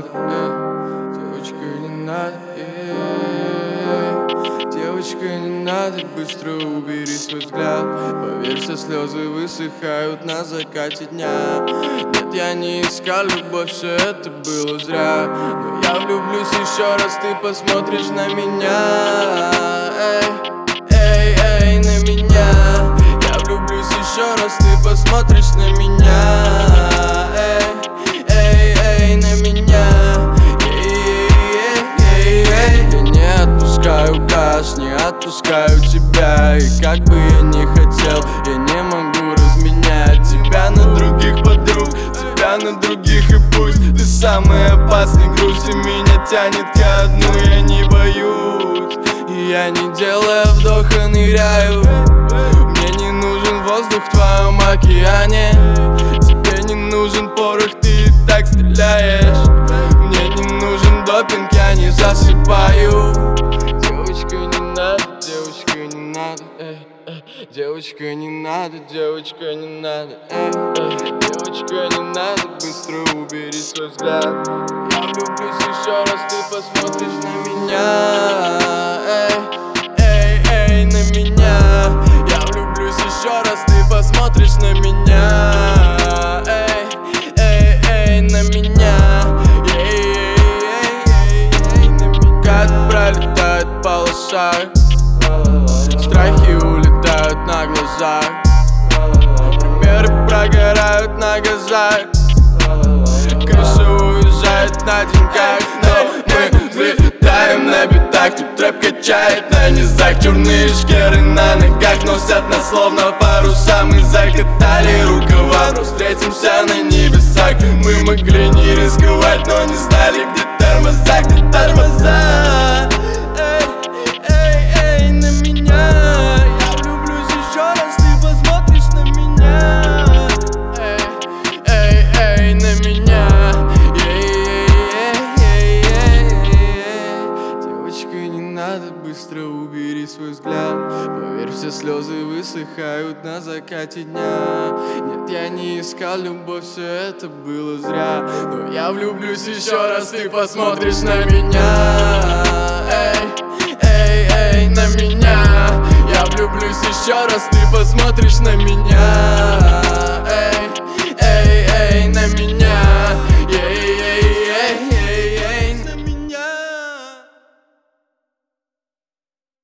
Девочка, не надо, девочка, не надо, быстро убери свой взгляд. Поверь, все слезы высыхают на закате дня. Нет, я не искал любовь, все это было зря. Но я влюблюсь еще раз, ты посмотришь на меня. Эй, на меня. Я влюблюсь еще раз, ты посмотришь на меня. Эй, на меня. Я не отпускаю газ, не отпускаю тебя. И как бы я ни хотел, я не могу разменять тебя на других подруг, тебя на других. И пусть ты самый опасный груз, и меня тянет ко дну, я не боюсь. И я, не делая вдоха, ныряю. Мне не нужен воздух в твоем океане. Тебе не нужен порох, ты и так стреляешь. Мне не нужен допинг, я не засыпаю. Девочка, не надо, девочка, не надо, девочка, не надо, девочка, не надо, девочка, не надо, быстро убери свой взгляд. Я влюблюсь еще раз, ты посмотришь на меня. Эй, на меня. Я влюблюсь еще раз, ты посмотришь на меня. Эй, на меня. Как пролетает полоса, страхи улетают на глазах, примеры прогорают на газах, крыша уезжает на деньгах. Но мы взлетаем на битах, тут трэп качает на низах. Черные шкеры на ногах носят нас словно паруса. Мы закатали рукава, но встретимся на небесах. Мы могли не рисковать, но не знали, где тормоза, где тормоза. Эй, на меня. Я влюблюсь еще раз, ты посмотришь на меня. Эй, на меня. Девочка, не надо, быстро убери свой взгляд. Поверь, все слезы высыхают на закате дня. Нет, я не искал любовь, все это было зря. Но я влюблюсь еще раз, ты посмотришь на меня. Эй, на меня. Я влюблюсь еще раз, ты посмотришь на меня.